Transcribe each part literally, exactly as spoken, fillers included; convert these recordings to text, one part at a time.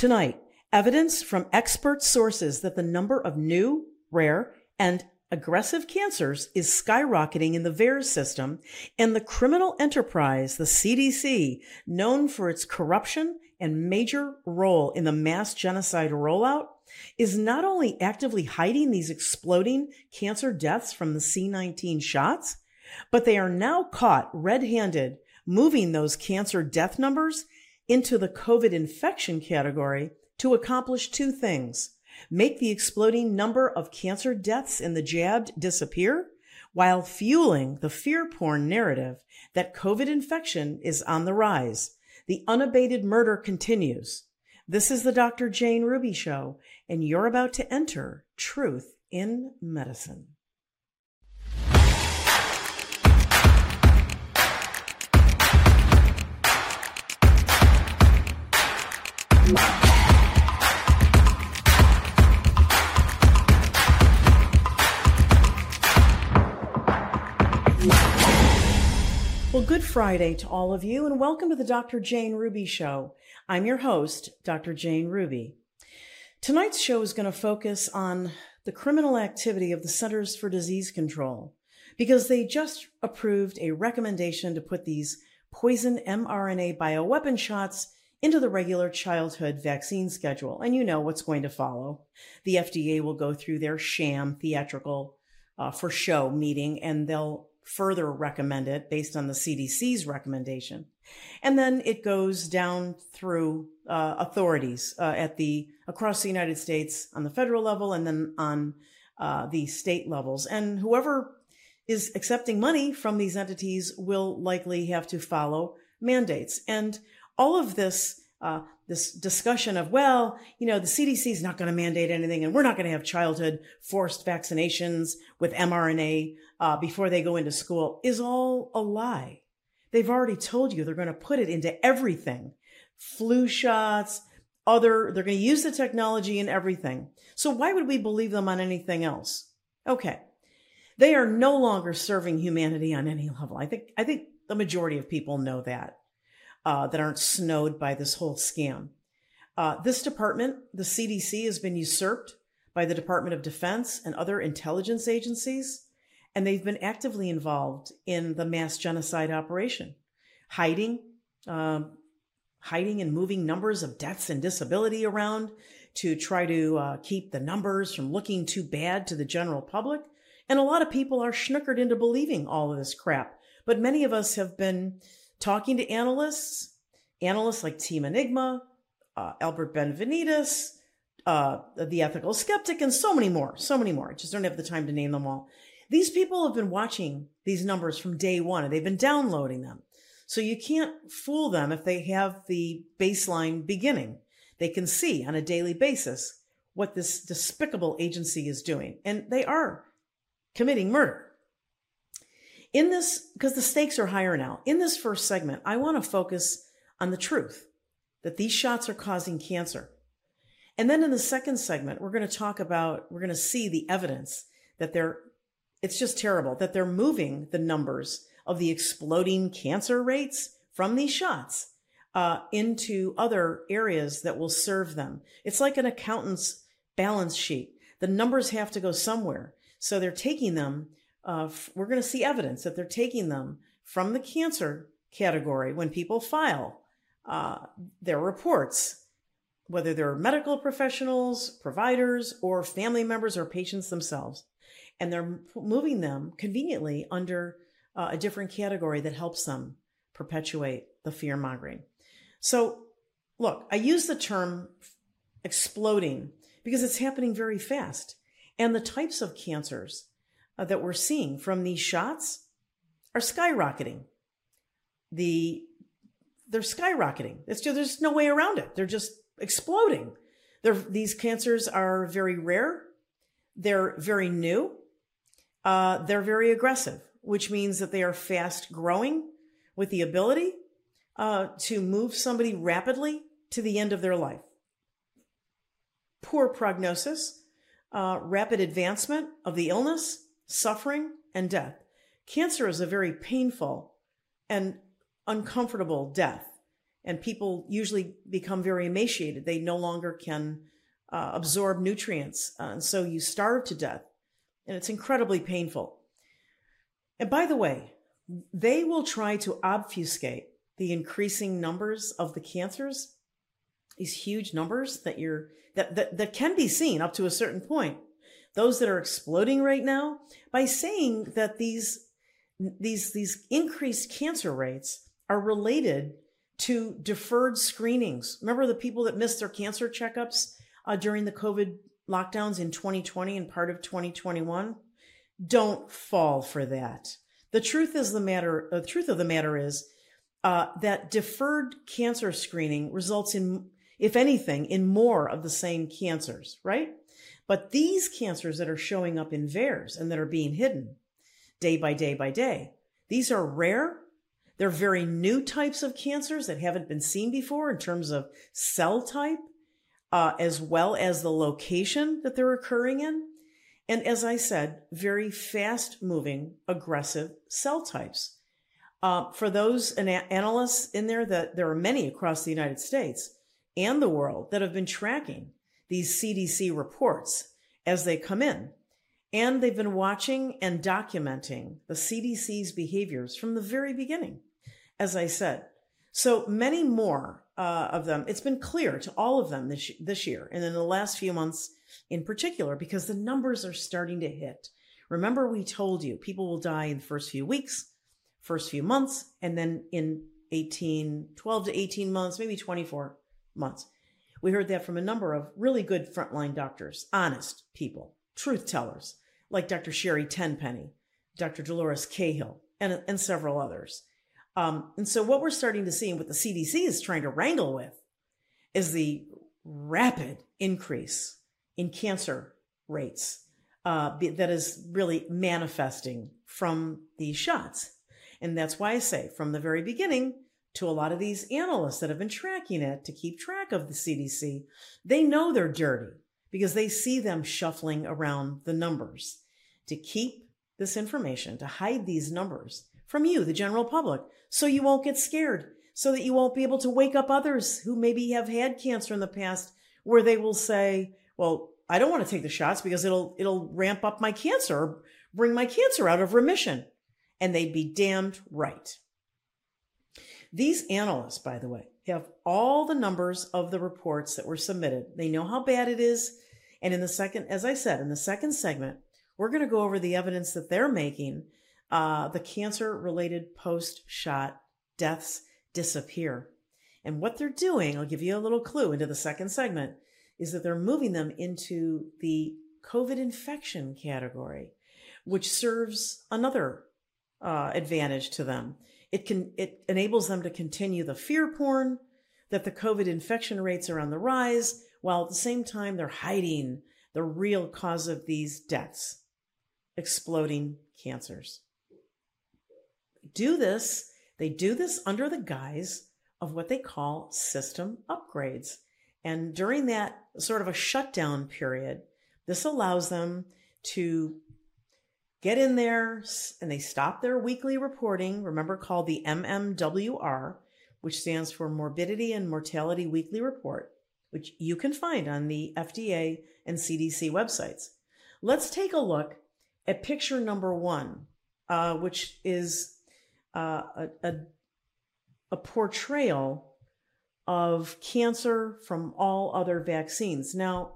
Tonight, evidence from expert sources that the number of new, rare, and aggressive cancers is skyrocketing in the V A E R S system, and the criminal enterprise, the C D C, known for its corruption and major role in the mass genocide rollout, is not only actively hiding these exploding cancer deaths from the C nineteen shots, but they are now caught red-handed moving those cancer death numbers into the COVID infection category to accomplish two things: make the exploding number of cancer deaths in the jabbed disappear, while fueling the fear porn narrative that COVID infection is on the rise. The unabated murder continues. This is the Doctor Jane Ruby Show, and you're about to enter Truth in Medicine. Well, good Friday to all of you, and welcome to the Doctor Jane Ruby Show. I'm your host, Doctor Jane Ruby. Tonight's show is going to focus on the criminal activity of the Centers for Disease Control, because they just approved a recommendation to put these poison mRNA bioweapon shots into the regular childhood vaccine schedule. And you know what's going to follow. The F D A will go through their sham theatrical uh, for show meeting, and they'll further recommend it based on the C D C's recommendation. And then it goes down through uh, authorities uh, at the across the United States on the federal level, and then on uh, the state levels. And whoever is accepting money from these entities will likely have to follow mandates. And all of this, uh, this discussion of, well, you know, the C D C is not going to mandate anything, and we're not going to have childhood forced vaccinations with mRNA uh, before they go into school, is all a lie. They've already told you they're going to put it into everything. Flu shots, other, they're going to use the technology in everything. So why would we believe them on anything else? Okay. They are no longer serving humanity on any level. I think, I think the majority of people know that. Uh, that aren't snowed by this whole scam. Uh, this department, the C D C, has been usurped by the Department of Defense and other intelligence agencies, and they've been actively involved in the mass genocide operation, hiding, um, hiding and moving numbers of deaths and disability around to try to uh, keep the numbers from looking too bad to the general public. And a lot of people are schnookered into believing all of this crap. But many of us have been talking to analysts, analysts like Team Enigma, uh, Albert Benvenides, uh, the Ethical Skeptic, and so many more, so many more. I just don't have the time to name them all. These people have been watching these numbers from day one, and they've been downloading them. So you can't fool them if they have the baseline beginning. They can see on a daily basis what this despicable agency is doing, and they are committing murder. In this, because the stakes are higher now, in this first segment, I want to focus on the truth that these shots are causing cancer. And then in the second segment, we're going to talk about, we're going to see the evidence that they're, it's just terrible, that they're moving the numbers of the exploding cancer rates from these shots uh, into other areas that will serve them. It's like an accountant's balance sheet. The numbers have to go somewhere. So they're taking them Uh, we're going to see evidence that they're taking them from the cancer category when people file uh, their reports, whether they're medical professionals, providers, or family members or patients themselves. And they're moving them conveniently under uh, a different category that helps them perpetuate the fear mongering. So look, I use the term exploding because it's happening very fast. And the types of cancers Uh, that we're seeing from these shots are skyrocketing. The they're skyrocketing. It's just, there's no way around it. They're just exploding. They're, these cancers are very rare. They're very new. Uh, they're very aggressive, which means that they are fast growing with the ability uh, to move somebody rapidly to the end of their life. Poor prognosis, uh, rapid advancement of the illness, suffering, and death. Cancer is a very painful and uncomfortable death. and people usually become very emaciated. They no longer can uh, absorb nutrients, uh, and so you starve to death, and it's incredibly painful. And by the way, they will try to obfuscate the increasing numbers of the cancers, these huge numbers that you're that, that that can be seen up to a certain point, those that are exploding right now, by saying that these these these increased cancer rates are related to deferred screenings. Remember the people that missed their cancer checkups uh, during the COVID lockdowns in twenty twenty and part of twenty twenty-one? Don't fall for that. The truth is the matter. The truth of the matter is uh, that deferred cancer screening results in, if anything, in more of the same cancers, right? But these cancers that are showing up in V A E R S and that are being hidden day by day by day, these are rare. They're very new types of cancers that haven't been seen before in terms of cell type, uh, as well as the location that they're occurring in. And as I said, very fast-moving, aggressive cell types. Uh, for those ana- analysts in there, that there are many across the United States and the world that have been tracking these C D C reports as they come in. And they've been watching and documenting the C D C's behaviors from the very beginning, as I said. So many more uh, of them, it's been clear to all of them this, this year and in the last few months in particular, because the numbers are starting to hit. Remember, we told you people will die in the first few weeks, first few months, and then in eighteen, twelve to eighteen months, maybe twenty-four months. We heard that from a number of really good frontline doctors, honest people, truth tellers, like Doctor Sherry Tenpenny, Doctor Dolores Cahill, and, and several others. Um, and so what we're starting to see and what the C D C is trying to wrangle with is the rapid increase in cancer rates uh, that is really manifesting from these shots. And that's why I say from the very beginning to a lot of these analysts that have been tracking it to keep track of the C D C, they know they're dirty because they see them shuffling around the numbers to keep this information, to hide these numbers from you, the general public, so you won't get scared, so that you won't be able to wake up others who maybe have had cancer in the past, where they will say, well, I don't want to take the shots because it'll it'll ramp up my cancer or bring my cancer out of remission. And they'd be damned right. These analysts, by the way, have all the numbers of the reports that were submitted. They know how bad it is. And in the second, as I said, in the second segment, we're going to go over the evidence that they're making. Uh, the cancer-related post-shot deaths disappear. And what they're doing, I'll give you a little clue into the second segment, is that they're moving them into the COVID infection category, which serves another uh, advantage to them. It can it enables them to continue the fear porn that the COVID infection rates are on the rise, while at the same time they're hiding the real cause of these deaths, exploding cancers. Do this, they do this under the guise of what they call system upgrades. And during that sort of a shutdown period, this allows them to get in there and they stop their weekly reporting, remember called the M M W R, which stands for Morbidity and Mortality Weekly Report, which you can find on the F D A and C D C websites. Let's take a look at picture number one, uh, which is uh, a, a, a portrayal of cancer from all other vaccines. Now,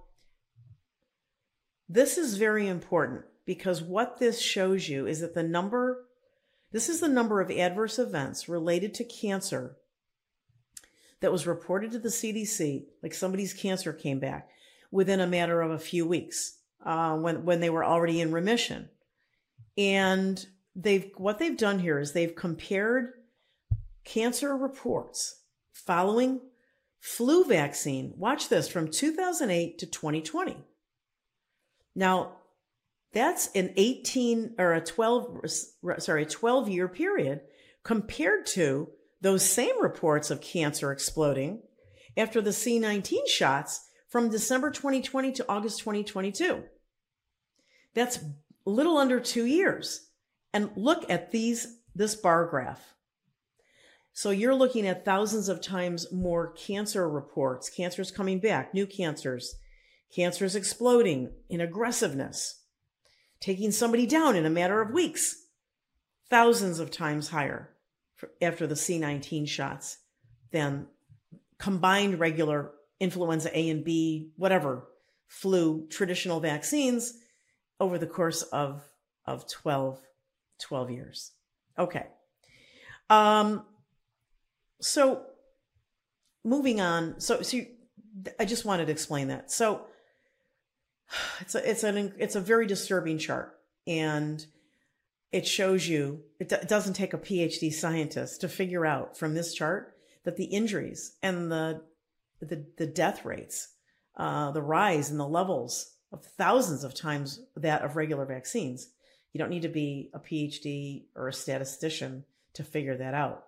this is very important because what this shows you is that the number, this is the number of adverse events related to cancer that was reported to the C D C, like somebody's cancer came back within a matter of a few weeks uh, when, when they were already in remission. And they've what they've done here is they've compared cancer reports following flu vaccine, watch this, from two thousand eight to twenty twenty. Now, that's an eighteen or a twelve, sorry, twelve year period compared to those same reports of cancer exploding after the C nineteen shots from December twenty twenty to August twenty twenty-two. That's a little under two years. And look at these, this bar graph. So you're looking at thousands of times more cancer reports, cancers coming back, new cancers, cancers exploding in aggressiveness, taking somebody down in a matter of weeks, thousands of times higher after the C nineteen shots than combined regular influenza A and B, whatever, flu, traditional vaccines over the course of, of twelve, twelve years. Okay. Um, so moving on. So, so you, I just wanted to explain that. So it's a, it's an, it's a very disturbing chart, and it shows you, it, d- it doesn't take a PhD scientist to figure out from this chart that the injuries and the, the, the death rates, uh, the rise in the levels of thousands of times that of regular vaccines. You don't need to be a PhD or a statistician to figure that out.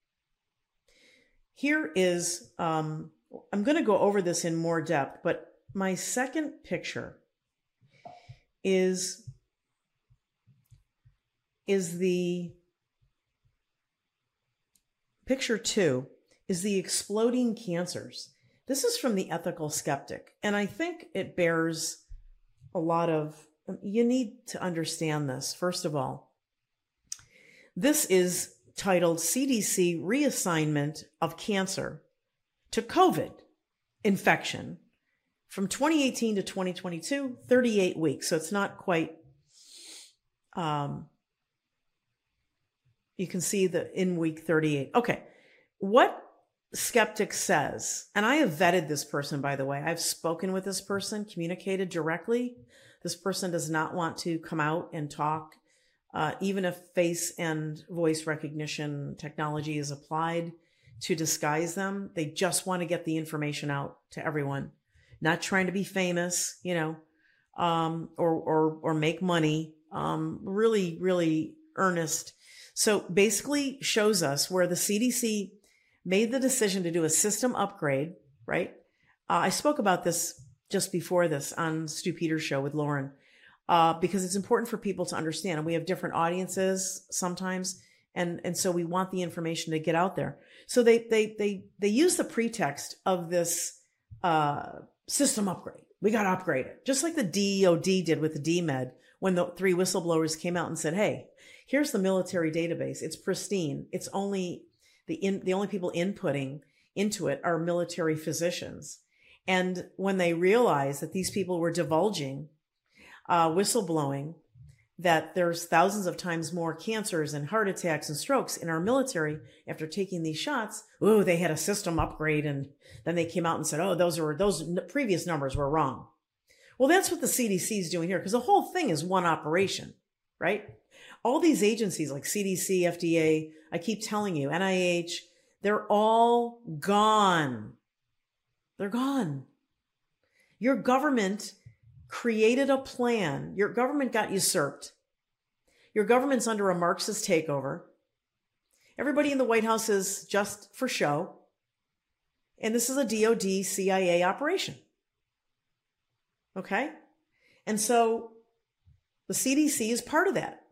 Here is, um, I'm going to go over this in more depth, but my second picture is, is the, picture two is the exploding cancers. This is from the Ethical Skeptic, and I think it bears a lot of, you need to understand this. First of all, this is titled C D C Reassignment of Cancer to COVID Infection from twenty eighteen to twenty twenty-two, thirty-eight weeks. So it's not quite, um, you can see the in week thirty-eight. Okay. What Skeptic says, and I have vetted this person, by the way, I've spoken with this person, communicated directly. This person does not want to come out and talk, uh, even if face and voice recognition technology is applied to disguise them. They just want to get the information out to everyone, not trying to be famous, you know, um, or, or, or make money, um, really, really earnest. So basically shows us where the C D C made the decision to do a system upgrade, right? Uh, I spoke about this just before this on Stu Peters' show with Lauren, uh, because it's important for people to understand. And we have different audiences sometimes. And, and so we want the information to get out there. So they, they, they, they use the pretext of this, uh, system upgrade. We got to upgrade it. Just like the D E O D did with the D Med when the three whistleblowers came out and said, hey, here's the military database. It's pristine. It's only the in, the only people inputting into it are military physicians. And when they realized that these people were divulging, uh, whistleblowing, that there's thousands of times more cancers and heart attacks and strokes in our military after taking these shots, ooh, they had a system upgrade. And then they came out and said, oh, those are, those previous numbers were wrong. Well, that's what the C D C is doing here, because the whole thing is one operation, right? All these agencies like C D C, F D A, I keep telling you, N I H, they're all gone. They're gone. Your government created a plan. Your government got usurped. Your government's under a Marxist takeover. Everybody in the White House is just for show. And this is a D O D C I A operation. Okay? And so the C D C is part of that.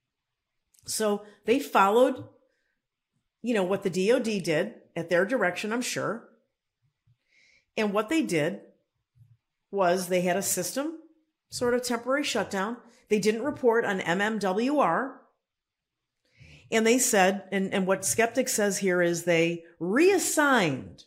So they followed, you know, what the D O D did at their direction, I'm sure. And what they did was they had a system, sort of temporary shutdown. They didn't report on M M W R. And they said, and, and what Skeptic says here is they reassigned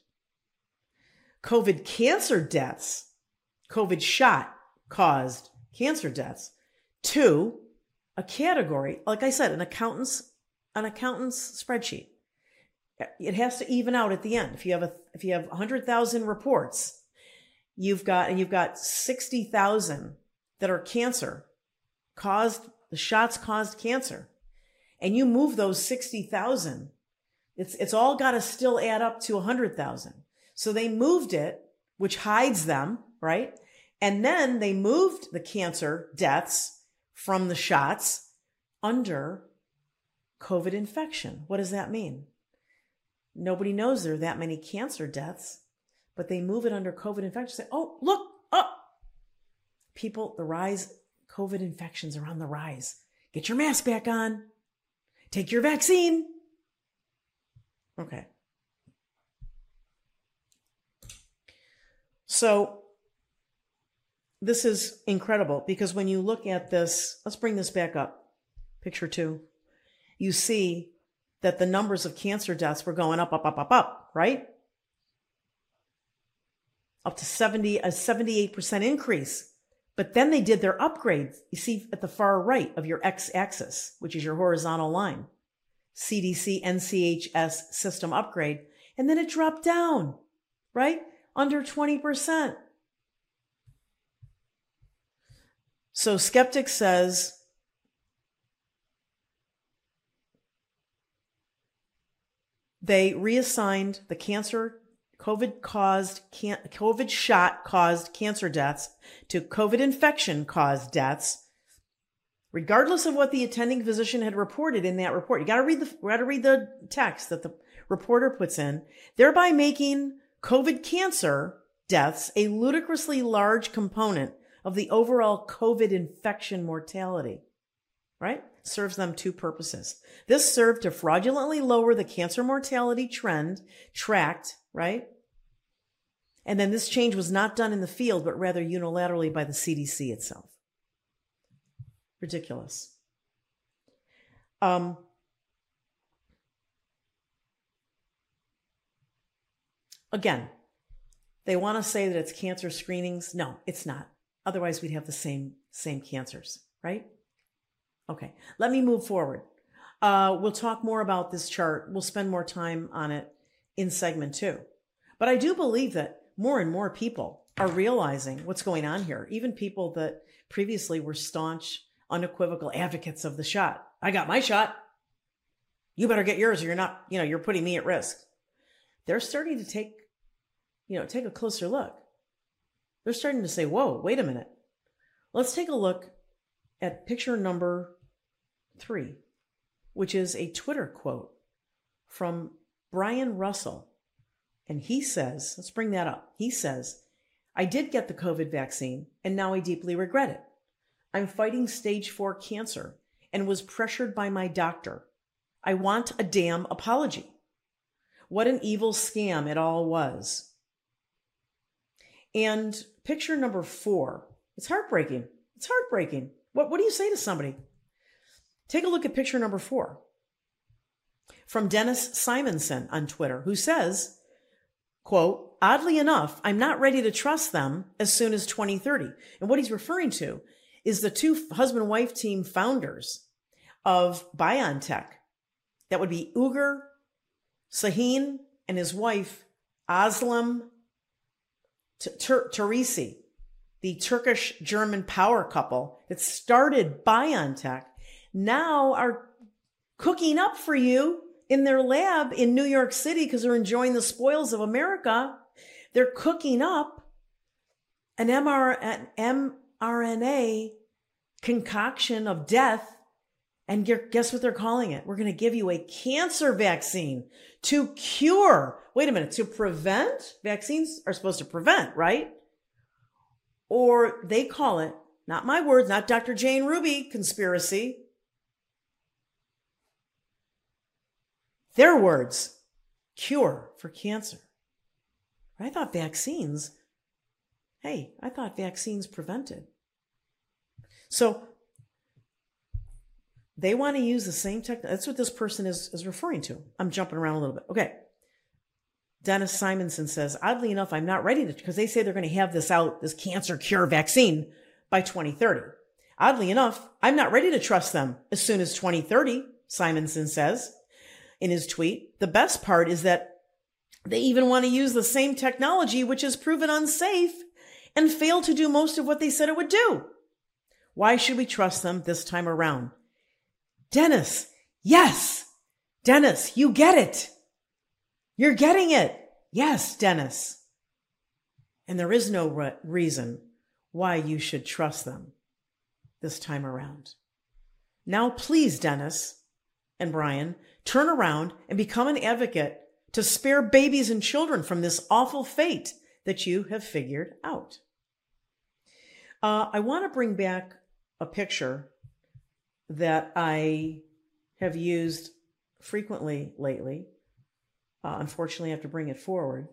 COVID cancer deaths, COVID shot caused cancer deaths, to a category, like I said, an accountant's, an accountant's spreadsheet. It has to even out at the end. If you have a, if you have one hundred thousand reports, you've got, and you've got sixty thousand that are cancer caused, the shots caused cancer, and you move those sixty thousand, it's, it's all got to still add up to one hundred thousand. So they moved it, which hides them, right? And then they moved the cancer deaths from the shots under COVID infection. What does that mean? Nobody knows there are that many cancer deaths, but they move it under COVID infection. Say, oh, look, oh, people, the rise, COVID infections are on the rise. Get your mask back on. Take your vaccine. Okay. So this is incredible because when you look at this, let's bring this back up. Picture two. You see that the numbers of cancer deaths were going up, up, up, up, up, right? Up to seventy, a seventy-eight percent increase. But then they did their upgrades. You see at the far right of your x-axis, which is your horizontal line, C D C N C H S system upgrade. And then it dropped down, right? Under twenty percent. So Skeptic says, they reassigned the cancer, COVID caused, can, COVID shot caused cancer deaths to COVID infection caused deaths, regardless of what the attending physician had reported in that report. You got to read the, you got to read the text that the reporter puts in, thereby making COVID cancer deaths a ludicrously large component of the overall COVID infection mortality, right? Serves them two purposes. This served to fraudulently lower the cancer mortality trend tracked, right? And then this change was not done in the field, but rather unilaterally by the C D C itself. Ridiculous. Um, again, they want to say that it's cancer screenings. No, it's not. Otherwise, we'd have the same, same cancers, right? Okay, let me move forward. Uh, we'll talk more about this chart. We'll spend more time on it in segment two. But I do believe that more and more people are realizing what's going on here. Even people that previously were staunch, unequivocal advocates of the shot. I got my shot. You better get yours or you're not, you know, you're putting me at risk. They're starting to take, you know, take a closer look. They're starting to say, whoa, wait a minute. Let's take a look at picture number three, which is a Twitter quote from Brian Russell. And he says, let's bring that up. He says, I did get the COVID vaccine and now I deeply regret it. I'm fighting stage four cancer and was pressured by my doctor. I want a damn apology. What an evil scam it all was. And picture number four, it's heartbreaking. It's heartbreaking. What, what do you say to somebody? Take a look at picture number four from Dennis Simonson on Twitter, who says, quote, oddly enough, I'm not ready to trust them as soon as twenty thirty. And what he's referring to is the two husband-wife team founders of BioNTech. That would be Ugur Sahin and his wife, Özlem Türeci, the Turkish-German power couple that started BioNTech, now are cooking up for you in their lab in New York City because they're enjoying the spoils of America. They're cooking up an mRNA concoction of death. And guess what they're calling it? We're going to give you a cancer vaccine to cure. Wait a minute, to prevent? Vaccines are supposed to prevent, right? Or they call it, not my words, not Doctor Jane Ruby conspiracy. Their words, cure for cancer. I thought vaccines, hey, I thought vaccines prevented. So they want to use the same technology. That's what this person is, is referring to. I'm jumping around a little bit. Okay. Dennis Simonson says, oddly enough, I'm not ready to, because they say they're going to have this out, this cancer cure vaccine by twenty thirty. Oddly enough, I'm not ready to trust them as soon as twenty thirty, Simonson says in his tweet. The best part is that they even want to use the same technology, which is proven unsafe and failed to do most of what they said it would do. Why should we trust them this time around? Dennis, yes, Dennis, you get it. You're getting it. Yes, Dennis. And there is no re- reason why you should trust them this time around. Now, please, Dennis and Brian, turn around and become an advocate to spare babies and children from this awful fate that you have figured out. Uh, I want to bring back a picture that I have used frequently lately. Uh, unfortunately, I have to bring it forward.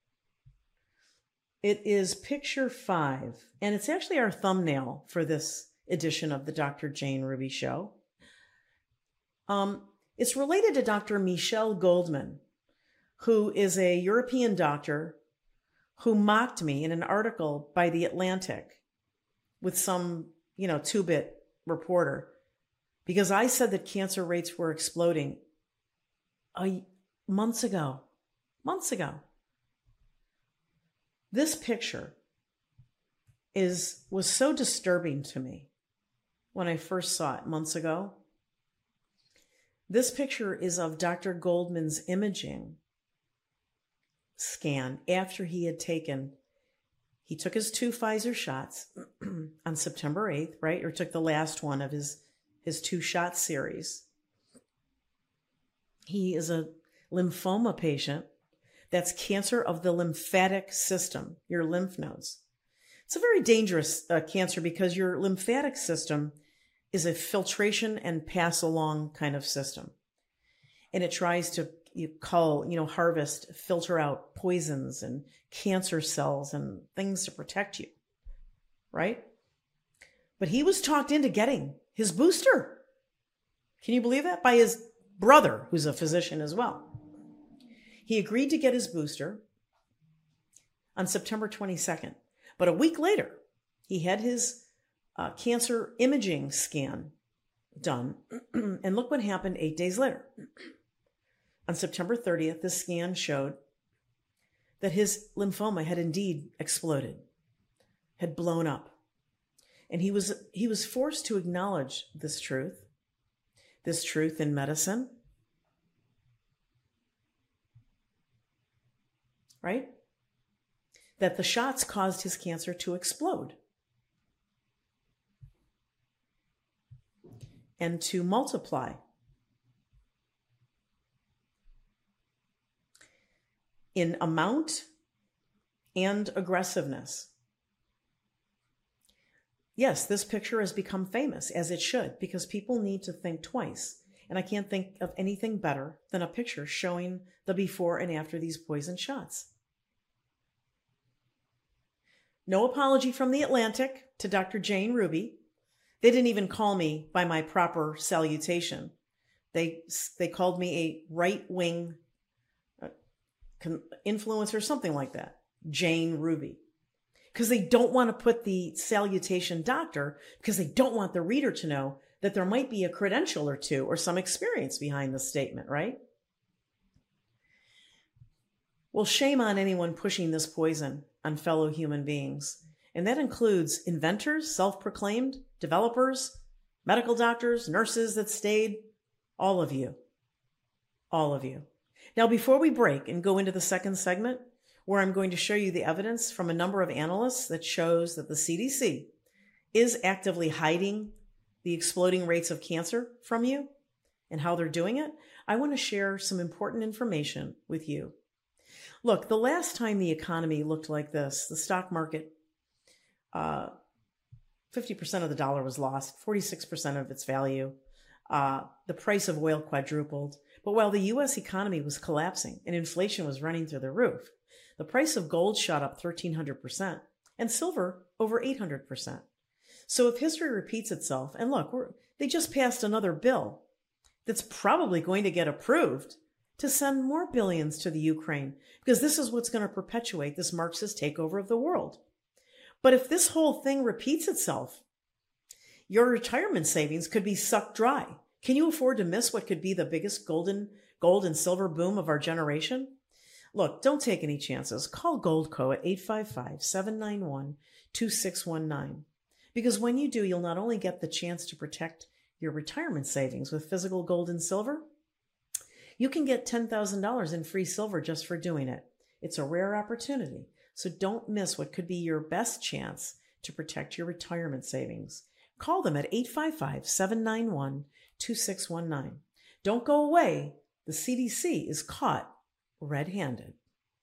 It is picture five, and it's actually our thumbnail for this edition of the Doctor Jane Ruby Show. Um, it's related to Doctor Michelle Goldman, who is a European doctor who mocked me in an article by The Atlantic with some, you know, two-bit reporter because I said that cancer rates were exploding uh, months ago, months ago. This picture is was so disturbing to me when I first saw it months ago. This picture is of Doctor Goldman's imaging scan after he had taken, he took his two Pfizer shots on September eighth, right? Or took the last one of his, his two shot series. He is a lymphoma patient. That's cancer of the lymphatic system, your lymph nodes. It's a very dangerous uh, cancer because your lymphatic system is a filtration and pass along kind of system. And it tries to you cull, you know, harvest, filter out poisons and cancer cells and things to protect you, right? But he was talked into getting his booster. Can you believe that? By his brother, who's a physician as well. He agreed to get his booster on September twenty-second. But a week later, he had his uh, cancer imaging scan done. And look what happened eight days later. On September thirtieth, the scan showed that his lymphoma had indeed exploded, had blown up. And he was, he was forced to acknowledge this truth, this truth in medicine. Right? That the shots caused his cancer to explode and to multiply. In amount and aggressiveness. Yes, this picture has become famous, as it should, because people need to think twice. And I can't think of anything better than a picture showing the before and after these poison shots. No apology from The Atlantic to Doctor Jane Ruby. They didn't even call me by my proper salutation. They, they called me a right-wing influencer, something like that, Jane Ruby, because they don't want to put the salutation doctor, because they don't want the reader to know that there might be a credential or two or some experience behind the statement, right? Well, shame on anyone pushing this poison on fellow human beings. And that includes inventors, self-proclaimed, developers, medical doctors, nurses that stayed, all of you, all of you. Now, before we break and go into the second segment, where I'm going to show you the evidence from a number of analysts that shows that the C D C is actively hiding the exploding rates of cancer from you and how they're doing it, I want to share some important information with you. Look, the last time the economy looked like this, the stock market, uh, fifty percent of the dollar was lost, forty-six percent of its value. Uh, the price of oil quadrupled. But while the U S economy was collapsing and inflation was running through the roof, the price of gold shot up thirteen hundred percent and silver over eight hundred percent. So if history repeats itself, and look, we're, they just passed another bill that's probably going to get approved to send more billions to the Ukraine, because this is what's going to perpetuate this Marxist takeover of the world. But if this whole thing repeats itself, your retirement savings could be sucked dry. Can you afford to miss what could be the biggest golden gold and silver boom of our generation? Look, don't take any chances. Call Goldco at eight five five, seven nine one, two six one nine. Because when you do, you'll not only get the chance to protect your retirement savings with physical gold and silver, you can get ten thousand dollars in free silver just for doing it. It's a rare opportunity, so don't miss what could be your best chance to protect your retirement savings. Call them at eight five five, seven nine one, two six one nine. Don't go away. The C D C is caught red-handed.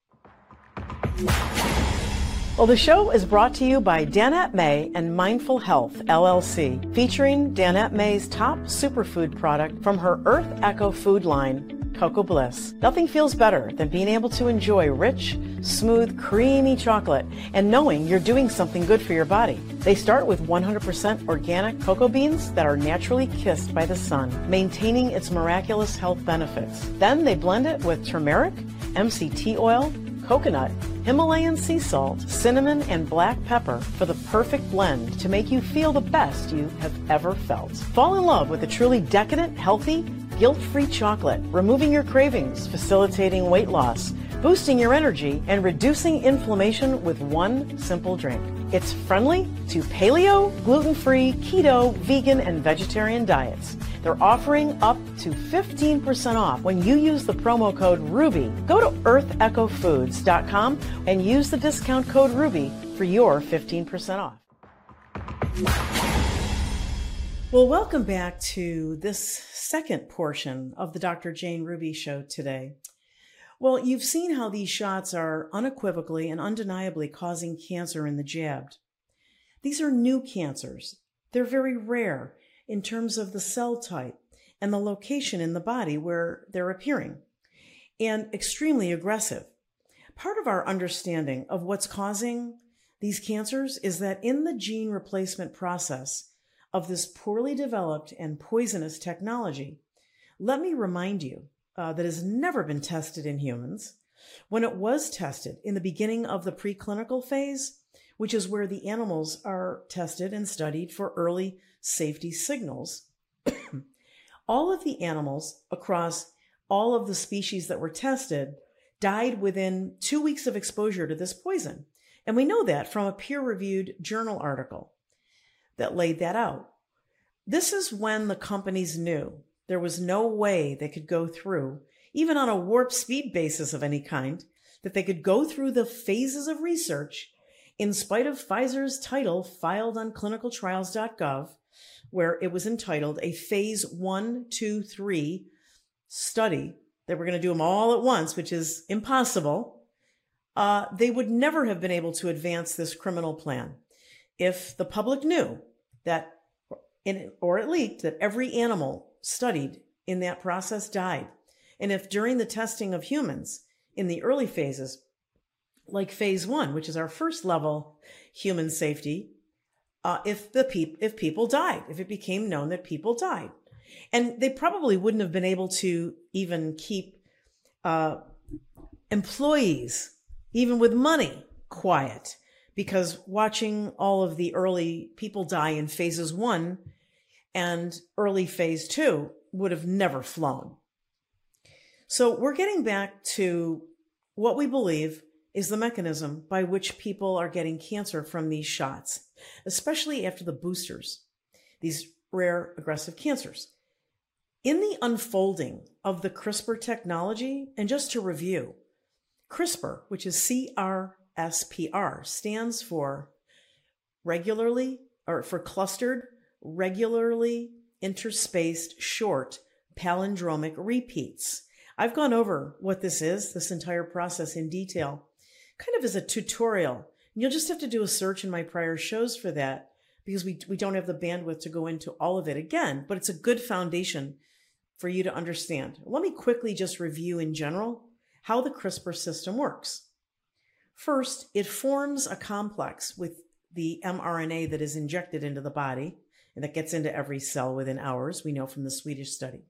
Well, the show is brought to you by Danette May and Mindful Health, L L C, featuring Danette May's top superfood product from her Earth Echo food line, Cocoa Bliss. Nothing feels better than being able to enjoy rich, smooth, creamy chocolate and knowing you're doing something good for your body. They start with one hundred percent organic cocoa beans that are naturally kissed by the sun, maintaining its miraculous health benefits. Then they blend it with turmeric, M C T oil, coconut, Himalayan sea salt, cinnamon, and black pepper for the perfect blend to make you feel the best you have ever felt. Fall in love with a truly decadent, healthy, guilt-free chocolate, removing your cravings, facilitating weight loss, boosting your energy, and reducing inflammation with one simple drink. It's friendly to paleo, gluten-free, keto, vegan, and vegetarian diets. They're offering up to fifteen percent off when you use the promo code RUBY. Go to earth echo foods dot com and use the discount code RUBY for your fifteen percent off. Well, welcome back to this second portion of the Doctor Jane Ruby Show today. Well, you've seen how these shots are unequivocally and undeniably causing cancer in the jabbed. These are new cancers. They're very rare in terms of the cell type and the location in the body where they're appearing, and extremely aggressive. Part of our understanding of what's causing these cancers is that in the gene replacement process of this poorly developed and poisonous technology, let me remind you uh, that has never been tested in humans. When it was tested in the beginning of the preclinical phase, which is where the animals are tested and studied for early safety signals, all of the animals across all of the species that were tested died within two weeks of exposure to this poison. And we know that from a peer-reviewed journal article that laid that out. This is when the companies knew there was no way they could go through, even on a warp speed basis of any kind, that they could go through the phases of research in spite of Pfizer's title filed on clinical trials dot gov, where it was entitled a phase one, two, three study. They were going to do them all at once, which is impossible. Uh, they would never have been able to advance this criminal plan if the public knew that, in, or it leaked, that every animal studied in that process died. And if during the testing of humans in the early phases, like phase one, which is our first level human safety, uh, if the peop- if people died, if it became known that people died. And they probably wouldn't have been able to even keep uh, employees, even with money, quiet, because watching all of the early people die in phases one and early phase two would have never flown. So we're getting back to what we believe is the mechanism by which people are getting cancer from these shots, especially after the boosters, these rare aggressive cancers. In the unfolding of the CRISPR technology, and just to review, CRISPR, which is C R S P R, stands for regularly, or for clustered, regularly interspaced short palindromic repeats. I've gone over what this is, this entire process in detail, kind of as a tutorial. And you'll just have to do a search in my prior shows for that, because we, we don't have the bandwidth to go into all of it again, but it's a good foundation for you to understand. Let me quickly just review in general how the CRISPR system works. First, it forms a complex with the mRNA that is injected into the body, and that gets into every cell within hours, we know from the Swedish study.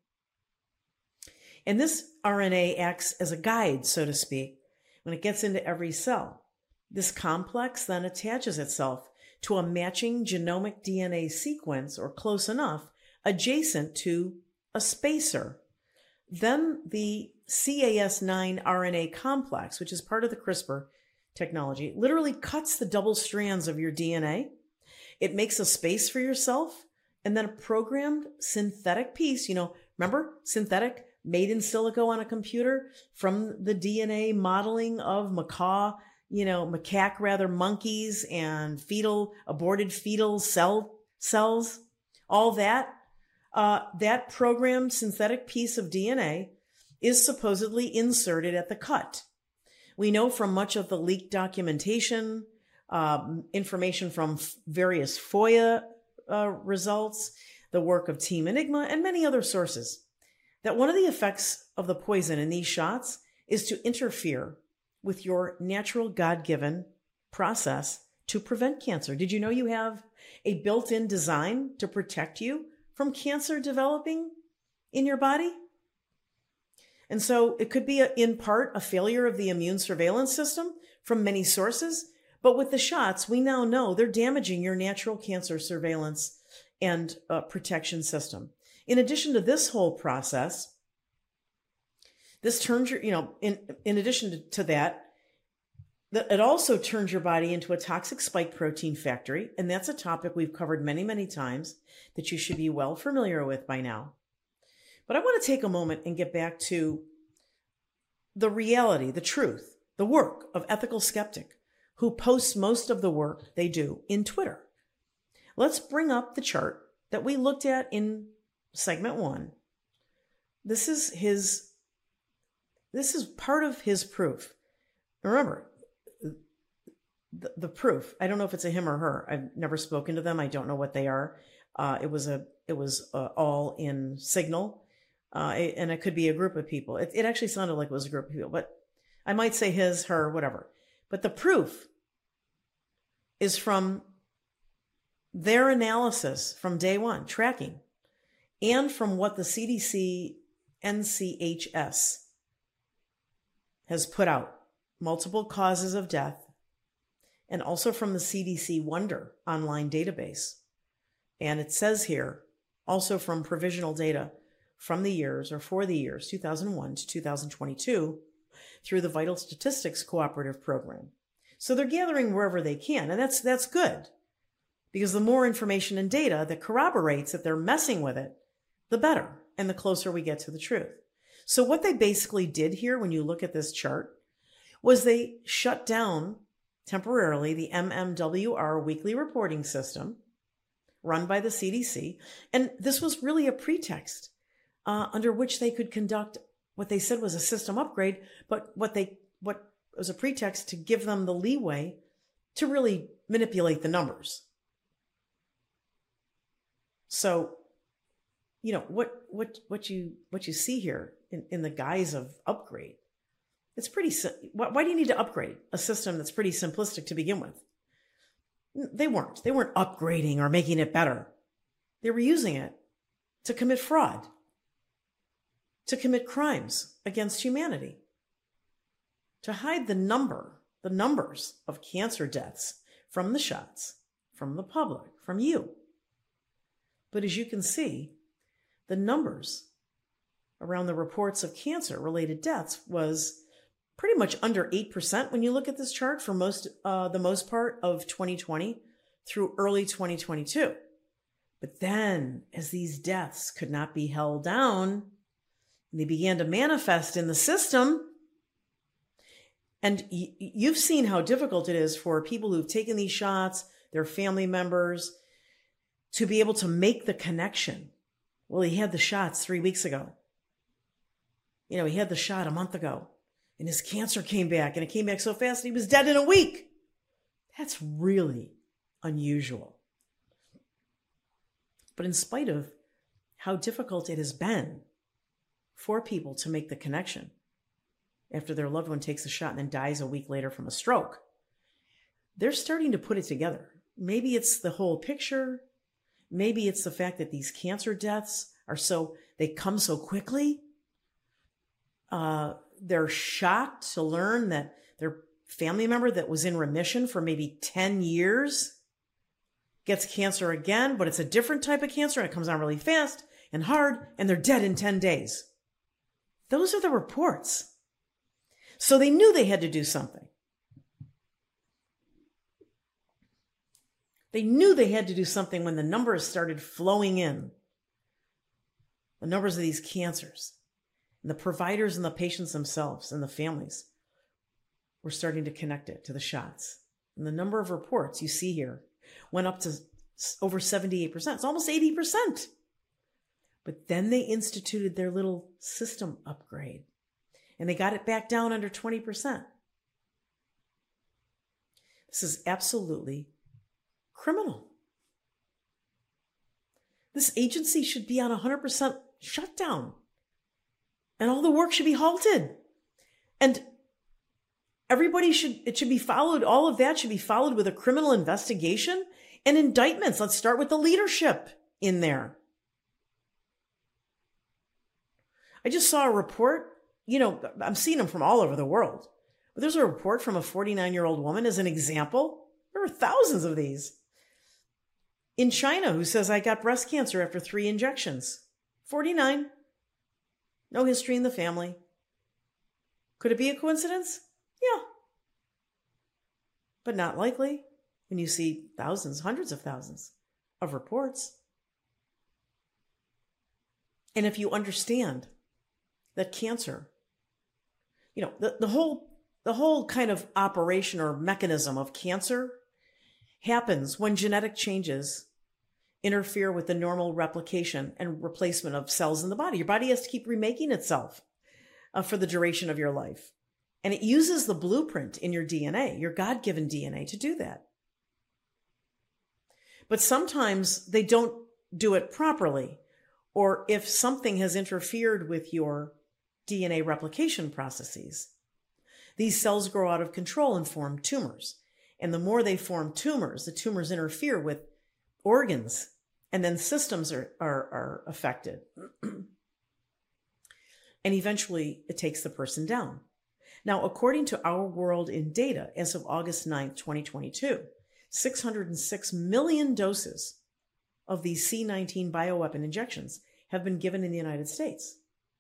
And this R N A acts as a guide, so to speak, when it gets into every cell. This complex then attaches itself to a matching genomic D N A sequence, or close enough, adjacent to a spacer. Then the C A S nine R N A complex, which is part of the CRISPR technology, literally cuts the double strands of your D N A. It makes a space for yourself, and then a programmed synthetic piece, you know, remember, synthetic, made in silico on a computer from the D N A modeling of macaw, you know, macaque rather, monkeys and fetal, aborted fetal cell cells, all that. Uh, that programmed synthetic piece of D N A is supposedly inserted at the cut. We know from much of the leaked documentation, uh, information from f- various FOIA uh, results, the work of Team Enigma, and many other sources, that one of the effects of the poison in these shots is to interfere with your natural God-given process to prevent cancer. Did you know you have a built-in design to protect you from cancer developing in your body? And so it could be a, in part a failure of the immune surveillance system from many sources, but with the shots, we now know they're damaging your natural cancer surveillance and uh, protection system. In addition to this whole process, this turns your, you know, in, in addition to, to that, that it also turns your body into a toxic spike protein factory. And that's a topic we've covered many, many times that you should be well familiar with by now. But I want to take a moment and get back to the reality, the truth, the work of Ethical Skeptic, who posts most of the work they do in Twitter. Let's bring up the chart that we looked at in segment one. This is his, this is part of his proof. Remember, the, the proof, I don't know if it's a him or her. I've never spoken to them. I don't know what they are. Uh, it was a, it was uh, all in Signal. Uh, and it could be a group of people. It, it actually sounded like it was a group of people, but I might say his, her, whatever. But the proof is from their analysis from day one, tracking, and from what the C D C N C H S has put out, multiple causes of death, and also from the C D C Wonder online database. And it says here, also from provisional data from the years, or for the years two thousand one to two thousand twenty-two, through the Vital Statistics Cooperative Program. So they're gathering wherever they can, and that's that's good, because the more information and data that corroborates that they're messing with it, the better, and the closer we get to the truth. So what they basically did here, when you look at this chart, was they shut down temporarily the M M W R weekly reporting system run by the C D C, and this was really a pretext uh, under which they could conduct what they said was a system upgrade, but what they what was a pretext to give them the leeway to really manipulate the numbers. So, you know, what what what you what you see here in, in the guise of upgrade, it's pretty. Why, why do you need to upgrade a system that's pretty simplistic to begin with? They weren't. They weren't upgrading or making it better. They were using it to commit fraud, to commit crimes against humanity, to hide the number, the numbers of cancer deaths from the shots, from the public, from you. But as you can see, the numbers around the reports of cancer-related deaths was pretty much under eight percent when you look at this chart for most, uh, the most part of twenty twenty through early twenty twenty-two. But then, as these deaths could not be held down, and they began to manifest in the system, and y- you've seen how difficult it is for people who've taken these shots, their family members, to be able to make the connection. Well, he had the shots three weeks ago. You know, he had the shot a month ago, and his cancer came back, and it came back so fast, he was dead in a week. That's really unusual. But in spite of how difficult it has been for people to make the connection after their loved one takes a shot and then dies a week later from a stroke, they're starting to put it together. Maybe it's the whole picture. Maybe it's the fact that these cancer deaths are so, they come so quickly. Uh, they're shocked to learn that their family member that was in remission for maybe ten years gets cancer again, but it's a different type of cancer, and it comes on really fast and hard, and they're dead in ten days. Those are the reports. So they knew they had to do something. They knew they had to do something when the numbers started flowing in. The numbers of these cancers. And the providers and the patients themselves and the families were starting to connect it to the shots. And the number of reports you see here went up to over seventy-eight percent. It's almost eighty percent. But then they instituted their little system upgrade, and they got it back down under twenty percent. This is absolutely criminal. This agency should be on one hundred percent shutdown. And all the work should be halted. And everybody should, it should be followed, all of that should be followed with a criminal investigation and indictments. Let's start with the leadership in there. I just saw a report, you know, I'm seeing them from all over the world. But there's a report from a forty-nine-year-old woman as an example. There are thousands of these. In China, who says, I got breast cancer after three injections. forty-nine. No history in the family. Could it be a coincidence? Yeah. But not likely when you see thousands, hundreds of thousands of reports. And if you understand that cancer, you know, the, the whole the whole kind of operation or mechanism of cancer happens when genetic changes interfere with the normal replication and replacement of cells in the body. Your body has to keep remaking itself uh, for the duration of your life. And it uses the blueprint in your D N A, your God-given D N A, to do that. But sometimes they don't do it properly. Or if something has interfered with your D N A replication processes, these cells grow out of control and form tumors. And the more they form tumors, the tumors interfere with organs, and then systems are, are, are affected. And eventually it takes the person down. Now, according to Our World in Data, as of August ninth, twenty twenty-two, six hundred six million doses of these C nineteen bioweapon injections have been given in the United States.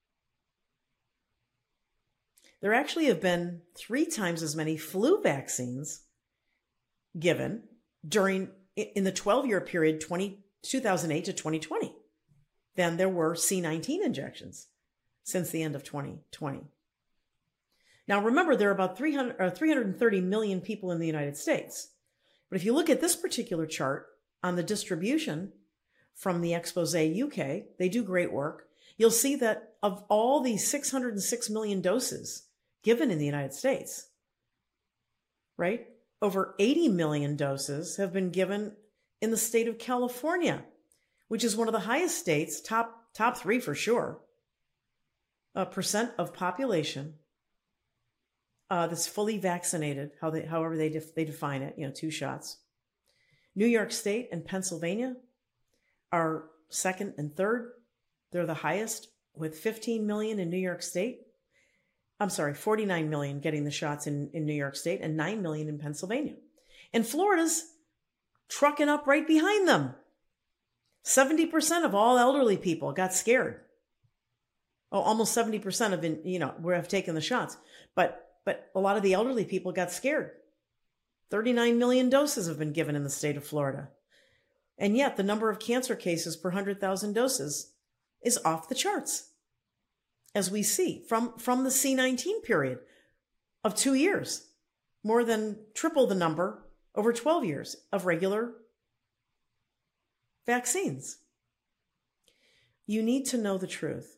There actually have been three times as many flu vaccines given during in the twelve-year period two thousand eight to twenty twenty than there were C nineteen injections since the end of twenty twenty. Now, remember, there are about three hundred, or three hundred thirty million people in the United States. But if you look at this particular chart on the distribution from the Expose U K, they do great work. You'll see that of all these six hundred six million doses given in the United States, right, over eighty million doses have been given in the state of California, which is one of the highest states, top top three for sure, a percent of population uh, that's fully vaccinated, how they, however they def, they define it, you know, two shots. New York State and Pennsylvania are second and third. They're the highest, with fifteen million in New York State. I'm sorry, forty-nine million getting the shots in, in New York State and nine million in Pennsylvania. And Florida's trucking up right behind them. seventy percent of all elderly people got scared. Oh, almost seventy percent of, you know, have taken the shots. But, but a lot of the elderly people got scared. thirty-nine million doses have been given in the state of Florida. And yet the number of cancer cases per one hundred thousand doses is off the charts, as we see from, from the C nineteen period of two years, more than triple the number over twelve years of regular vaccines. You need to know the truth.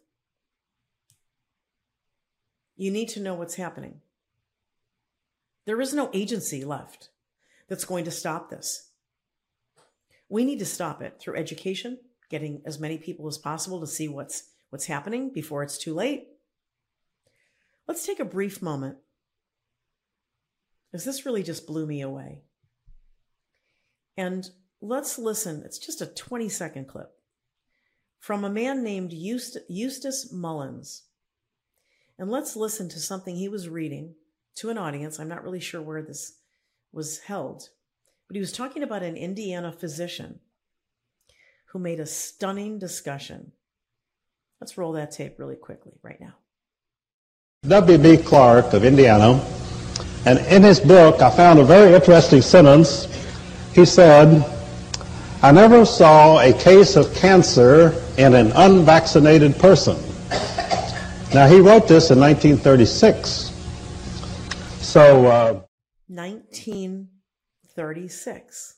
You need to know what's happening. There is no agency left that's going to stop this. We need to stop it through education, getting as many people as possible to see what's what's happening before it's too late. Let's take a brief moment, because this really just blew me away. And let's listen. It's just a twenty second clip from a man named Eustace, Eustace Mullins. And let's listen to something he was reading to an audience. I'm not really sure where this was held, but he was talking about an Indiana physician who made a stunning discussion. Let's roll that tape really quickly right now. W B Clark of Indiana, and in his book I found a very interesting sentence. He said, "I never saw a case of cancer in an unvaccinated person." Now, he wrote this in nineteen thirty-six. So, uh, nineteen thirty-six.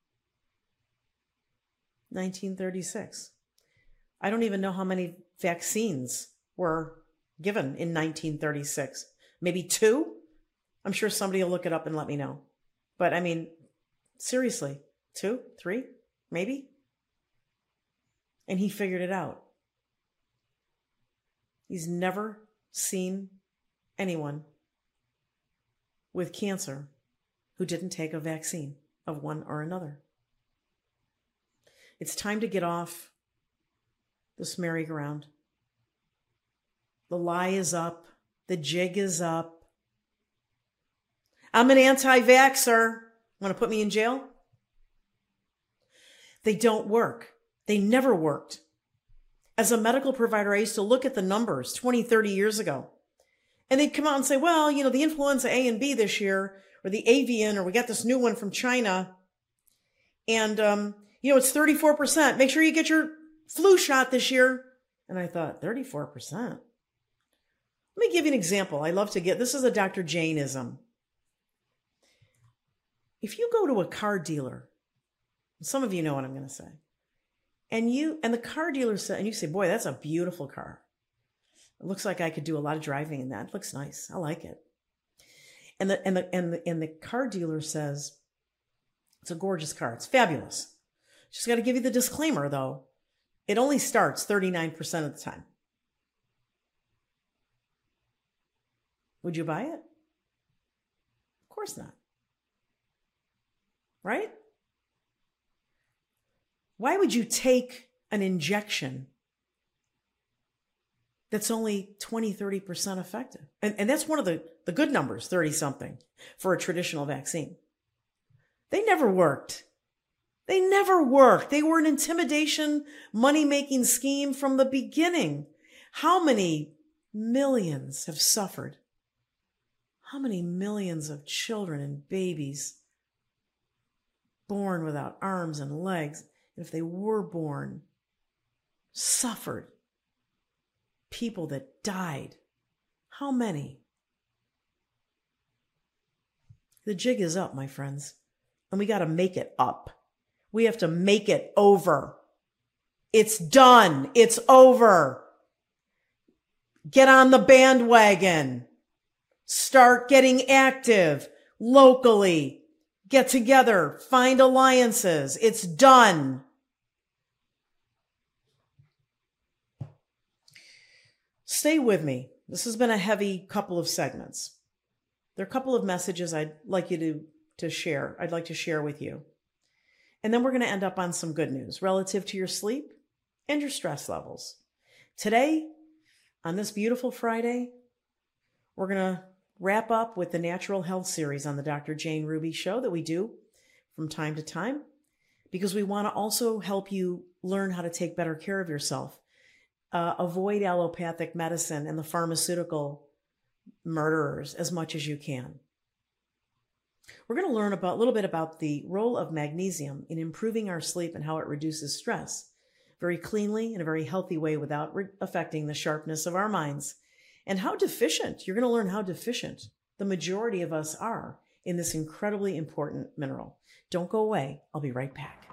nineteen thirty-six. I don't even know how many vaccines were given in nineteen thirty-six. Maybe two? I'm sure somebody will look it up and let me know. But I mean, seriously, two, three, maybe? And he figured it out. He's never seen anyone with cancer who didn't take a vaccine of one or another. It's time to get off this merry-go-round. The lie is up. The jig is up. I'm an anti-vaxxer. Want to put me in jail? They don't work. They never worked. As a medical provider, I used to look at the numbers twenty, thirty years ago. And they'd come out and say, well, you know, the influenza A and B this year, or the avian, or we got this new one from China. And, um, you know, it's thirty-four percent. Make sure you get your flu shot this year. And I thought, thirty-four percent? Let me give you an example. I love to get, this is a Doctor Jane-ism. If you go to a car dealer, some of you know what I'm going to say, and you, and the car dealer said, and you say, boy, that's a beautiful car. It looks like I could do a lot of driving in that. It looks nice. I like it. And the, and the, and the, and the car dealer says, it's a gorgeous car. It's fabulous. Just got to give you the disclaimer though. It only starts thirty-nine percent of the time. Would you buy it? Of course not. Right? Why would you take an injection that's only twenty, thirty percent effective? And, and that's one of the, the good numbers, thirty something, for a traditional vaccine. They never worked. They never worked. They were an intimidation, money-making scheme from the beginning. How many millions have suffered? How many millions of children and babies born without arms and legs, and if they were born, suffered? People that died. How many? The jig is up, my friends, and we got to make it up. We have to make it over. It's done. It's over. Get on the bandwagon. Start getting active locally. Get together. Find alliances. It's done. Stay with me. This has been a heavy couple of segments. There are a couple of messages I'd like you to, to share. I'd like to share with you. And then we're going to end up on some good news relative to your sleep and your stress levels. Today, on this beautiful Friday, we're going to wrap up with the Natural Health series on the Doctor Jane Ruby Show that we do from time to time, because we want to also help you learn how to take better care of yourself. Uh, avoid allopathic medicine and the pharmaceutical murderers as much as you can. We're going to learn about a little bit about the role of magnesium in improving our sleep and how it reduces stress very cleanly in a very healthy way without re- affecting the sharpness of our minds, and how deficient, you're going to learn how deficient the majority of us are in this incredibly important mineral. Don't go away. I'll be right back.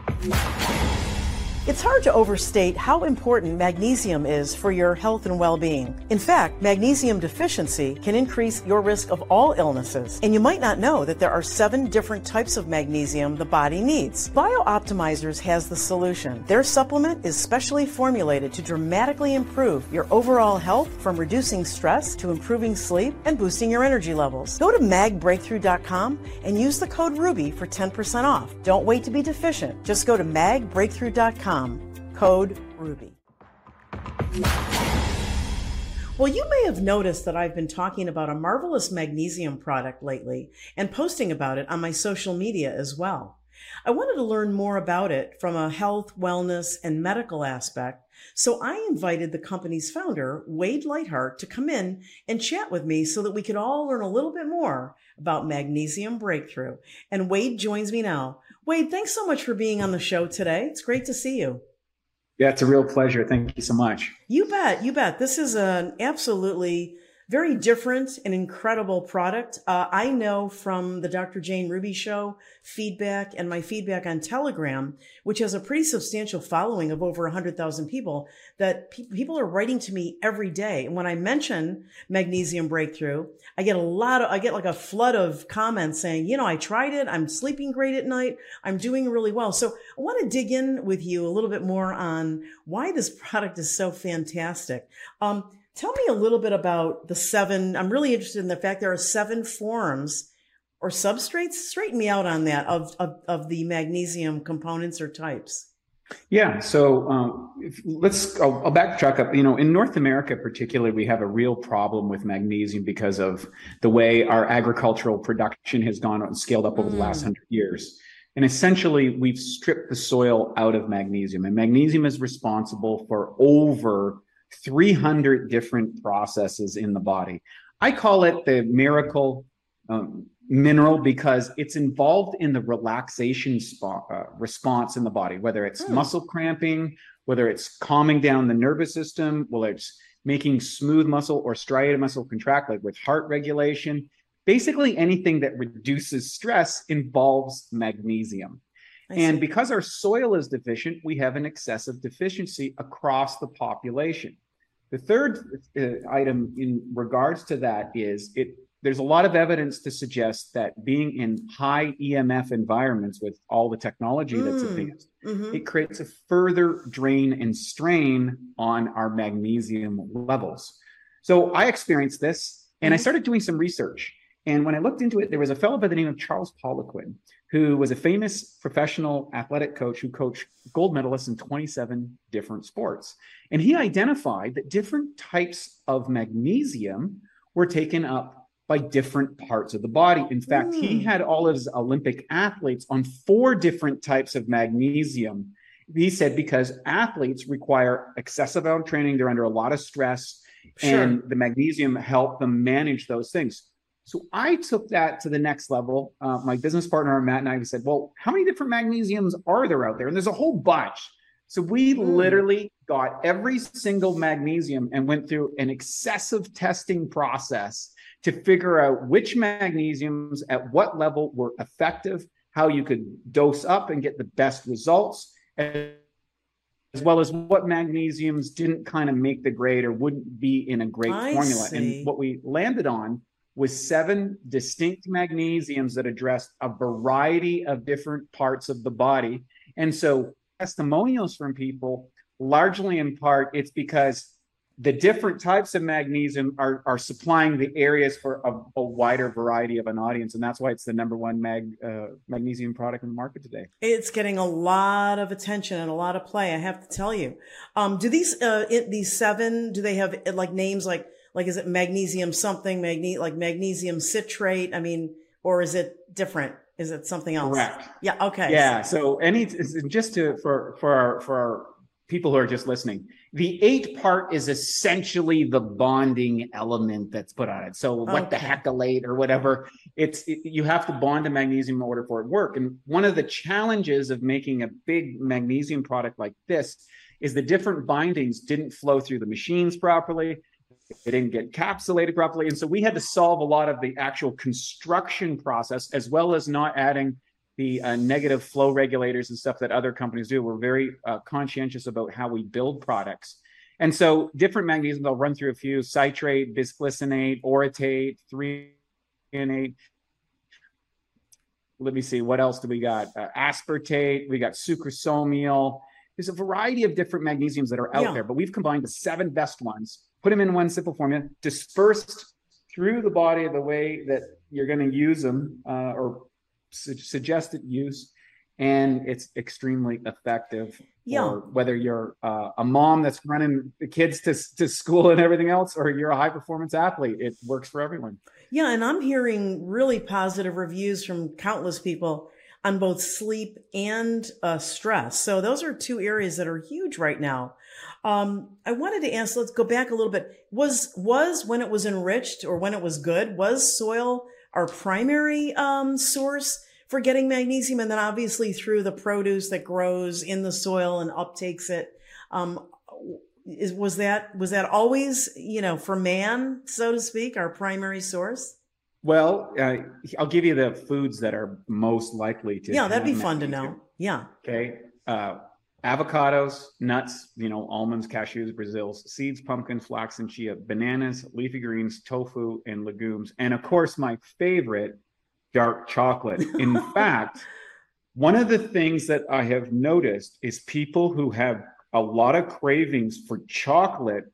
It's hard to overstate how important magnesium is for your health and well-being. In fact, magnesium deficiency can increase your risk of all illnesses. And you might not know that there are seven different types of magnesium the body needs. BioOptimizers has the solution. Their supplement is specially formulated to dramatically improve your overall health, from reducing stress to improving sleep and boosting your energy levels. Go to mag breakthrough dot com and use the code RUBY for ten percent off. Don't wait to be deficient. Just go to mag breakthrough dot com. Code RUBY. Well, you may have noticed that I've been talking about a marvelous magnesium product lately and posting about it on my social media as well. I wanted to learn more about it from a health, wellness, and medical aspect, so I invited the company's founder, Wade Lightheart, to come in and chat with me so that we could all learn a little bit more about Magnesium Breakthrough. And Wade joins me now. Wade, thanks so much for being on the show today. It's great to see you. Yeah, it's a real pleasure. Thank you so much. You bet. You bet. This is an absolutely very different and incredible product. Uh, I know from the Doctor Jane Ruby Show feedback and my feedback on Telegram, which has a pretty substantial following of over one hundred thousand people, that pe- people are writing to me every day. And when I mention Magnesium Breakthrough, I get a lot of, I get like a flood of comments saying, you know, I tried it. I'm sleeping great at night. I'm doing really well. So I want to dig in with you a little bit more on why this product is so fantastic. Um, Tell me a little bit about the seven. I'm really interested in the fact there are seven forms or substrates. Straighten me out on that of, of, of the magnesium components or types. Yeah, so um, if, let's, I'll, I'll backtrack up. You know, in North America particularly, we have a real problem with magnesium because of the way our agricultural production has gone and scaled up over mm. the last hundred years. And essentially, we've stripped the soil out of magnesium. And magnesium is responsible for over three hundred different processes in the body. I call it the miracle um, mineral because it's involved in the relaxation spot, uh, response in the body, whether it's hmm. muscle cramping, whether it's calming down the nervous system, whether it's making smooth muscle or striated muscle contract, like with heart regulation. Basically, anything that reduces stress involves magnesium. And because our soil is deficient, we have an excessive deficiency across the population. The third uh, item in regards to that is it. There's a lot of evidence to suggest that being in high E M F environments with all the technology mm, that's advanced, mm-hmm. it creates a further drain and strain on our magnesium levels. So I experienced this and mm-hmm. I started doing some research. And when I looked into it, there was a fellow by the name of Charles Poliquin, who was a famous professional athletic coach who coached gold medalists in twenty-seven different sports. And he identified that different types of magnesium were taken up by different parts of the body. In fact, mm. he had all of his Olympic athletes on four different types of magnesium. He said because athletes require excessive amount of training, they're under a lot of stress, sure. and the magnesium helped them manage those things. So I took that to the next level. Uh, my business partner, Matt, and I said, well, how many different magnesiums are there out there? And there's a whole bunch. So we mm. literally got every single magnesium and went through an excessive testing process to figure out which magnesiums at what level were effective, how you could dose up and get the best results, as well as what magnesiums didn't kind of make the grade or wouldn't be in a great I formula. See. And what we landed on was seven distinct magnesiums that addressed a variety of different parts of the body. And so testimonials from people, largely in part, it's because the different types of magnesium are, are supplying the areas for a, a wider variety of an audience. And that's why it's the number one mag, uh, magnesium product in the market today. It's getting a lot of attention and a lot of play, I have to tell you. Um, do these, uh, it, these seven, do they have like names like, like, is it magnesium something, magne, like magnesium citrate? I mean, or is it different? Is it something else? Correct. Yeah. Okay. Yeah. So any, just to, for, for our, for our, people who are just listening, the eight part is essentially the bonding element that's put on it. So what okay. the hecalate or whatever, it's it, you have to bond to magnesium in order for it to work. And one of the challenges of making a big magnesium product like this is the different bindings didn't flow through the machines properly. It didn't get capsulated properly. And so we had to solve a lot of the actual construction process, as well as not adding the uh, negative flow regulators and stuff that other companies do. We're very uh, conscientious about how we build products. And so different magnesiums, I'll run through a few: citrate, bisglycinate, orotate, threonate. Let me see, what else do we got? Uh, aspartate, we got sucrosomial. There's a variety of different magnesiums that are out yeah. there, but we've combined the seven best ones, put them in one simple formula, dispersed through the body the way that you're going to use them uh, or su- suggested use, and it's extremely effective. Yeah. Or whether you're uh, a mom that's running the kids to, to school and everything else, or you're a high performance athlete, it works for everyone. Yeah. And I'm hearing really positive reviews from countless people on both sleep and uh, stress. So those are two areas that are huge right now. Um, I wanted to ask, let's go back a little bit. Was, was when it was enriched or when it was good, was soil our primary um, source for getting magnesium? And then obviously through the produce that grows in the soil and uptakes it. Um, is, was that, was that always, you know, for man, so to speak, our primary source? Well, uh, I'll give you the foods that are most likely to. Yeah, that'd be fun to know. Yeah. Okay. Uh, avocados, nuts, you know, almonds, cashews, Brazils, seeds, pumpkin, flax, and chia, bananas, leafy greens, tofu, and legumes. And of course, my favorite, dark chocolate. In fact, one of the things that I have noticed is people who have a lot of cravings for chocolate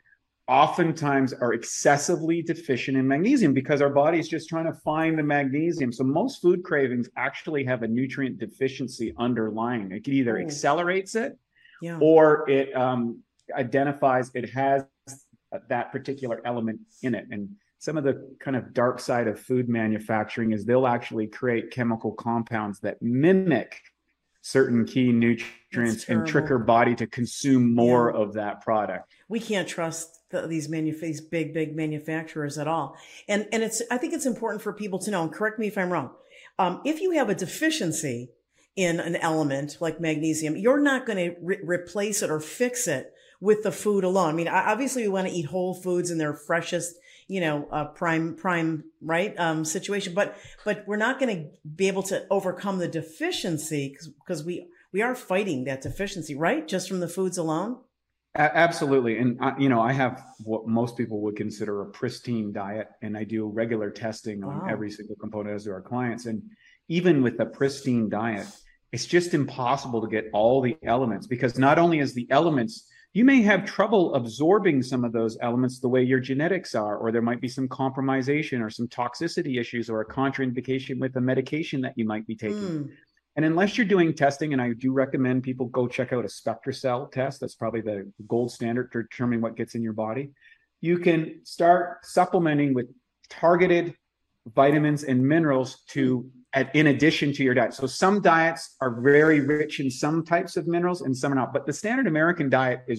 oftentimes are excessively deficient in magnesium because our body is just trying to find the magnesium. So most food cravings actually have a nutrient deficiency underlying. It either Ooh. accelerates it yeah. or it um, identifies it has that particular element in it. And some of the kind of dark side of food manufacturing is they'll actually create chemical compounds that mimic certain key nutrients and trick our body to consume more yeah. of that product. We can't trust the, these, manuf- these big, big manufacturers at all. And and it's I think it's important for people to know, and correct me if I'm wrong, um, if you have a deficiency in an element like magnesium, you're not going to re- replace it or fix it with the food alone. I mean, obviously we want to eat whole foods in their freshest, you know, uh, prime, prime, right, um, situation. But, but we're not going to be able to overcome the deficiency because we, we are fighting that deficiency, right? Just from the foods alone. A- absolutely. And, uh, you know, I have what most people would consider a pristine diet, and I do regular testing on wow. every single component as do our clients. And even with a pristine diet, it's just impossible to get all the elements, because not only is the elements, you may have trouble absorbing some of those elements the way your genetics are, or there might be some compromisation or some toxicity issues or a contraindication with the medication that you might be taking. Mm. And unless you're doing testing, and I do recommend people go check out a SpectraCell test, that's probably the gold standard to determine what gets in your body, you can start supplementing with targeted vitamins and minerals to At, in addition to your diet. So some diets are very rich in some types of minerals and some are not. But the standard American diet is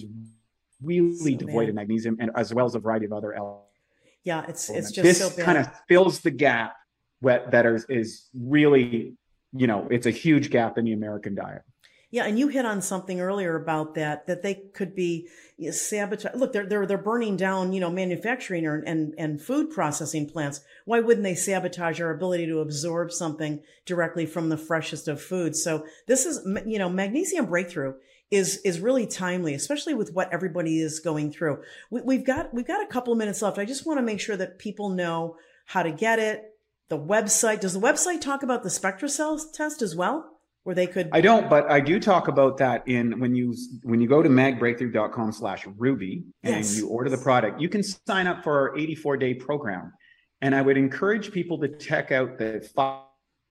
really so devoid bad. of magnesium, and as well as a variety of other elements. Yeah, it's it's just this so bad. kind of fills the gap that is, is really, you know, it's a huge gap in the American diet. Yeah, and you hit on something earlier about that, that they could be you know, sabotage. Look, they're they're they're burning down, you know, manufacturing or, and and food processing plants. Why wouldn't they sabotage our ability to absorb something directly from the freshest of foods? So this is, you know, Magnesium Breakthrough is is really timely, especially with what everybody is going through. We, we've got we've got a couple of minutes left. I just want to make sure that people know how to get it. The website. Does the website talk about the SpectraCell test as well? Where they could. I don't, but I do talk about that in when you when you go to magbreakthrough.com slash Ruby and yes. you order the product, you can sign up for our eighty-four day program. And I would encourage people to check out the five,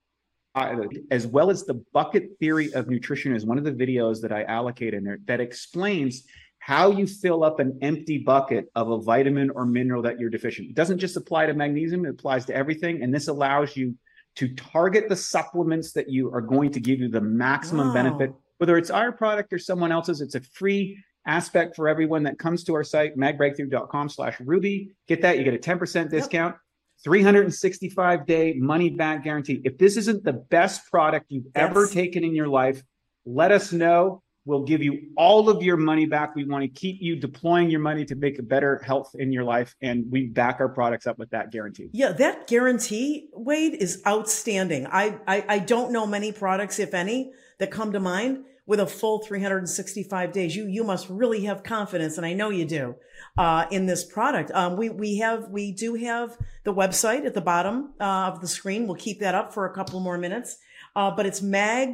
as well as the bucket theory of nutrition is one of the videos that I allocate in there that explains how you fill up an empty bucket of a vitamin or mineral that you're deficient. It doesn't just apply to magnesium, it applies to everything. And this allows you to target the supplements that you are going to give you the maximum wow. benefit, whether it's our product or someone else's. It's a free aspect for everyone that comes to our site, magbreakthrough.com slash Ruby. Get that. You get a ten percent discount, yep. three hundred sixty-five day money back guarantee. If this isn't the best product you've yes. ever taken in your life, let us know. We'll give you all of your money back. We want to keep you deploying your money to make a better health in your life. And we back our products up with that guarantee. Yeah, that guarantee, Wade, is outstanding. I, I, I don't know many products, if any, that come to mind with a full three hundred sixty-five days. You, you must really have confidence, and I know you do, uh, in this product. Um, we, we have, we do have the website at the bottom uh, of the screen. We'll keep that up for a couple more minutes. Uh, but it's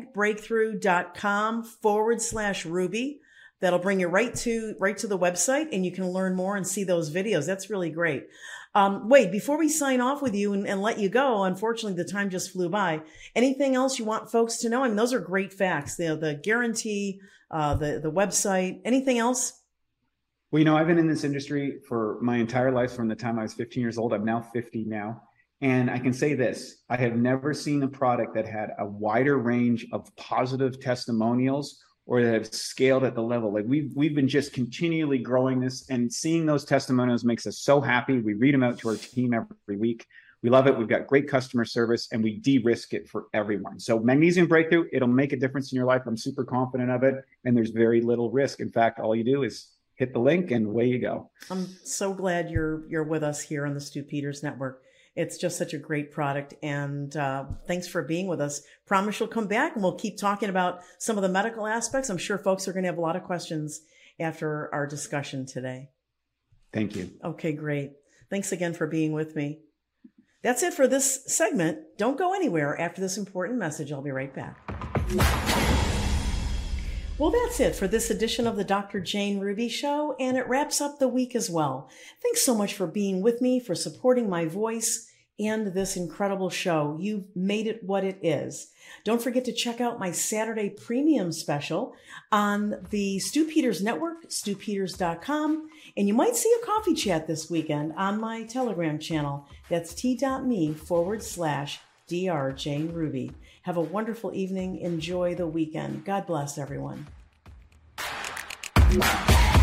magbreakthrough.com forward slash Ruby. That'll bring you right to, right to the website, and you can learn more and see those videos. That's really great. Um, Wade, before we sign off with you and, and let you go, unfortunately, the time just flew by. Anything else you want folks to know? I mean, those are great facts. The, the guarantee, uh, the, the website, anything else? Well, you know, I've been in this industry for my entire life from the time I was fifteen years old. I'm now fifty now. And I can say this, I have never seen a product that had a wider range of positive testimonials or that have scaled at the level. Like we've, we've been just continually growing this, and seeing those testimonials makes us so happy. We read them out to our team every week. We love it. We've got great customer service, and we de-risk it for everyone. So Magnesium Breakthrough, it'll make a difference in your life. I'm super confident of it. And there's very little risk. In fact, all you do is hit the link and away you go. I'm so glad you're, you're with us here on the Stu Peters Network. It's just such a great product. And uh, thanks for being with us. Promise you'll come back and we'll keep talking about some of the medical aspects. I'm sure folks are going to have a lot of questions after our discussion today. Thank you. Okay, great. Thanks again for being with me. That's it for this segment. Don't go anywhere. After this important message, I'll be right back. Well, that's it for this edition of the Doctor Jane Ruby Show, and it wraps up the week as well. Thanks so much for being with me, for supporting my voice and this incredible show. You've made it what it is. Don't forget to check out my Saturday premium special on the Stu Peters Network, stu peters dot com, and you might see a coffee chat this weekend on my Telegram channel. That's t.me forward slash Dr. Jane Ruby. Have a wonderful evening. Enjoy the weekend. God bless everyone.